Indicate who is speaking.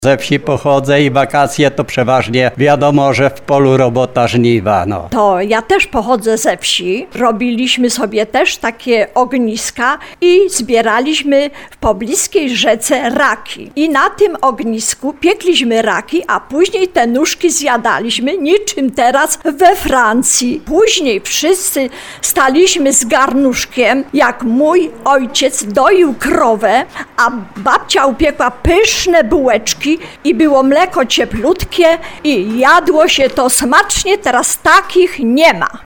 Speaker 1: Ze wsi pochodzę i wakacje to przeważnie wiadomo, że w polu robota żniwa.
Speaker 2: To ja też pochodzę ze wsi. Robiliśmy sobie też takie ogniska i zbieraliśmy w pobliskiej rzece raki. I na tym ognisku piekliśmy raki, a później te nóżki zjadaliśmy, niczym teraz we Francji. Później wszyscy staliśmy z garnuszkiem, jak mój ojciec doił krowę, a babcia upiekła pyszne bułeczki i było mleko cieplutkie i jadło się to smacznie, teraz takich nie ma.